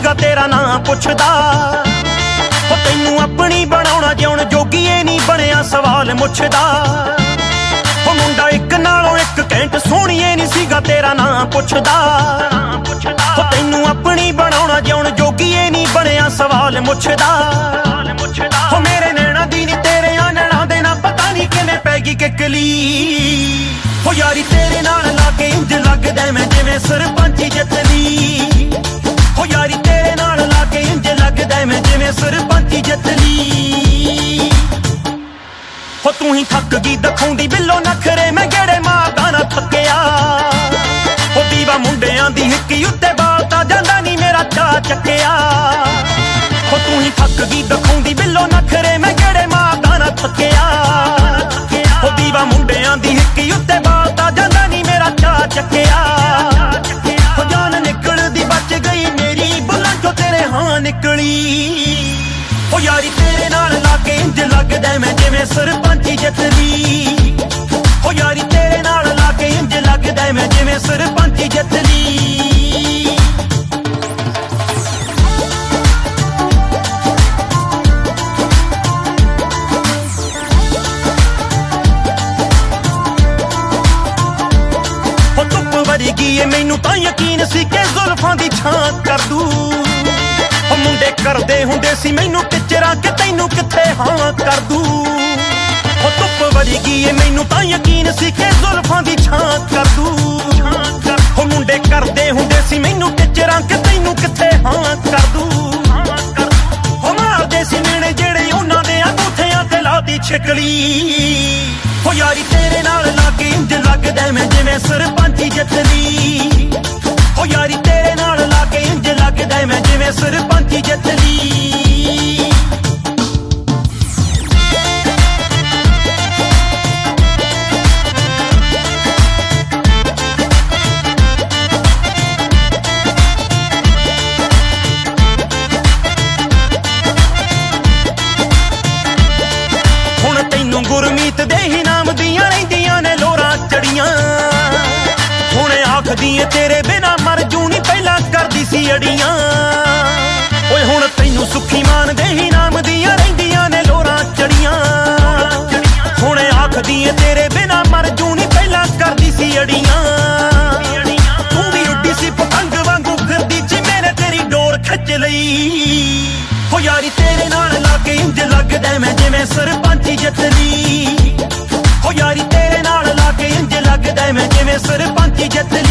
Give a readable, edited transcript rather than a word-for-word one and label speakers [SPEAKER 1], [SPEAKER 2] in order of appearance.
[SPEAKER 1] ਸੀਗਾ ਤੇਰਾ ਨਾਂ ਪੁੱਛਦਾ। ਉਹ ਤੈਨੂੰ ਆਪਣੀ ਬਣਾਉਣਾ ਜਿਉਣ ਜੋਗੀਏ ਨਹੀਂ ਬਣਿਆ ਸਵਾਲ ਮੁੱਛਦਾ। ਉਹ ਮੁੰਡਾ ਇੱਕ ਨਾਲੋਂ ਇੱਕ ਘੈਂਟ ਸੋਹਣੀਏ ਨਹੀਂ ਸੀਗਾ ਤੇਰਾ ਨਾਂ ਪੁੱਛਦਾ। ਉਹ ਤੈਨੂੰ ਆਪਣੀ ਬਣਾਉਣਾ ਜਿਉਣ ਜੋਗੀਏ ਨਹੀਂ ਬਣਿਆ ਸਵਾਲ ਮੁੱਛਦਾ। ਉਹ ਮੇਰੇ ਨੈਣਾ ਦੀ ਨੀ ਤੇਰੇ ਨੈਣਾ ਦੇ ਨਾ ਪਤਾ ਨਹੀਂ ਕਿਵੇਂ ਪੈ ਗਈ ਕਿੱਕਲੀ। ਉਹ ਯਾਰੀ ਤੇਰੇ ਨਾਲ ਲਾ ਕੇ ਇੰਜ ਲੱਗਦਾ ਮੈਂ ਜਿਵੇਂ ਸਰਪੰਚੀ ਜਿੱਤਲੀ। ਉਹ ਯਾਰੀ ਤੇਰੇ ਨਾਲ ਲਾ ਕੇ ਇੰਜ ਲੱਗਦਾ ਮੈਂ ਜਿਵੇਂ ਸਰਪੰਚੀ ਜਿੱਤਲੀ। ਹੋ ਤੂੰ ਹੀ ਥੱਕ ਗਈ ਦਿਖਾਉਂਦੀ ਬਿੱਲੋ ਨਖਰੇ ਮੈਂ ਗੇੜੇ ਮਾਰਦਾ ਨਾ ਥੱਕਿਆ। ਹੋ ਦੀਵਾ ਮੁੰਡਿਆਂ ਦੀ ਹਿੱਕੀ ਉੱਤੇ ਬਾਲਤਾ ਜਾਂਦਾ ਨਹੀਂ ਮੇਰਾ ਚਾਅ ਚੱਕਿਆ। ਹੋ ਤੂੰ ਹੀ ਥੱਕ ਗਈ ਦਿਖਾਉਂਦੀ ਬਿੱਲੋ ਨਖਰੇ ਮੈਂ ਗੇੜੇ ਮਾਰਦਾ ਨਾ ਥੱਕਿਆ। ਹੋ ਦੀਵਾ ਮੁੰਡਿਆਂ ਦੀ ਹਿੱਕੀ ਉੱਤੇ ਬਾਲਤਾ ਜਾਂਦਾ ਨਹੀਂ ਮੇਰਾ ਚਾਅ ਚੱਕਿਆ। ਹੋ ਜਾਨ ਨਿਕਲਦੀ ਬਚ ਗਈ ਮੇਰੀ ਬੁੱਲਾਂ ਚੋਂ ਤੇਰੇ ਹਾਂ ਨਿਕਲੀ। ਹੋ ਯਾਰੀ ਤੇਰੇ ਨਾਲ ਲਾ ਕੇ ਇੰਜ ਲੱਗਦਾ ਮੈਂ ਜਿਵੇਂ ਸਰਪੰਚੀ ਜਿੱਤਲੀ। ਹੋ ਯਾਰੀ ਤੇਰੇ ਨਾਲ ਲਾ ਕੇ ਇੰਜ ਲੱਗਦਾ ਮੈਂ ਜਿਵੇਂ ਸਰਪੰਚੀ ਜਿੱਤਲੀ। ਹੋ ਧੁੱਪ ਵਰਗੀ ਏ ਮੈਨੂੰ ਤਾਂ ਯਕੀਨ ਸੀ ਕਿ ਜ਼ੁਲਫਾਂ ਦੀ ਛਾਂ ਕਰ ਦੂ। ਉਹ ਮੁੰਡੇ ਕਰਦੇ ਹੁੰਦੇ ਸੀ ਮੈਨੂੰ ਟਿਚਰਾਂ ਕਿ ਤੈਨੂੰ ਕਿੱਥੇ ਹਾਂ ਕਰ ਦੂ। ਉਹ ਧੁੱਪ ਵਰਗੀ ਏ ਮੈਨੂੰ ਤਾਂ ਯਕੀਨ ਸੀ ਕਿ ਜ਼ੁਲਫਾਂ ਦੀ ਛਾਂ ਕਰ ਦੂ। ਉਹ ਮੁੰਡੇ ਕਰਦੇ ਹੁੰਦੇ ਸੀ ਮੈਨੂੰ ਟਿਚਰਾਂ ਕਿ ਤੈਨੂੰ ਕਿੱਥੇ ਹਾਂ ਕਰ ਦੂ। ਉਹ ਮਾਰਦੇ ਸੀ ਮੇਣੇ ਜਿਹੜੇ ਉਹਨਾਂ ਦੇ ਬੂਥਿਆਂ ਤੇ ਲਾਤੀ ਛਿਕਲੀ। ਉਹ ਯਾਰੀ ਤੇਰੇ ਨਾਲ ਲਾ ਕੇ ਇੰਜ ਲੱਗਦਾ ਮੈਂ ਜਿਵੇਂ ਸਰਪੰਚੀ ਜਿੱਤਲੀ। ਉਹ ਯਾਰੀ ਤੇਰੇ ਨਾਲ ਲਾ ਕੇ ਇੰਜ ਲੱਗਦਾ ਮੈਂ ਜਿਵੇਂ ਸਰਪੰਚੀ ਜਿੱਤਲੀ। ਹੁਣ ਤੈਨੂੰ ਗੁਰਮੀਤ ਦੇ ਹੀ ਨਾਮ ਦੀਆਂ ਰਹਿੰਦੀਆਂ ਨੇ ਲੋਰਾਂ ਚੜੀਆਂ। ਹੁਣ ਆਖਦੀ ਏ ਤੇਰੇ ਬਿਨਾ ਮਰ ਜੂ ਨੀ ਪਹਿਲਾਂ ਕਰਦੀ ਸੀ ਅੜੀਆਂ। ਓਏ ਹੁਣ ਤੈਨੂੰ ਸੁੱਖੀ ਮਾਨ ਦੇ ਹੀ ਨਾਮ ਦੀਆਂ ਰਹਿੰਦੀਆਂ ਨੇ ਲੋਰਾਂ ਚੜੀਆਂ। ਹੁਣ ਆਖਦੀ ਏ ਤੇਰੇ ਬਿਨਾ ਮਰ ਜੂ ਨੀ ਪਹਿਲਾਂ ਕਰਦੀ ਸੀ ਅੜੀਆਂ। ਤੂੰ ਵੀ ਉੱਡੀ ਸੀ ਪਤੰਗ ਵਾਂਗੂ ਫਿਰਦੀ ਜਿਵੇਂ ਨੇ ਤੇਰੀ ਡੋਰ ਖਿੱਚ ਲਈ। ਹੋ ਯਾਰੀ ਤੇਰੇ ਨਾਲ ਲਾ ਕੇ ਇੰਜ ਲੱਗਦਾ ਮੈਂ ਜਿਵੇਂ ਸਰਪੰਚੀ ਜਿੱਤਲੀ। ਹੋ ਯਾਰੀ ਤੇਰੇ ਨਾਲ ਲਾ ਕੇ ਇੰਜ ਲੱਗਦਾ ਮੈਂ ਜਿਵੇਂ ਸਰਪੰਚੀ ਜਿੱਤਲੀ।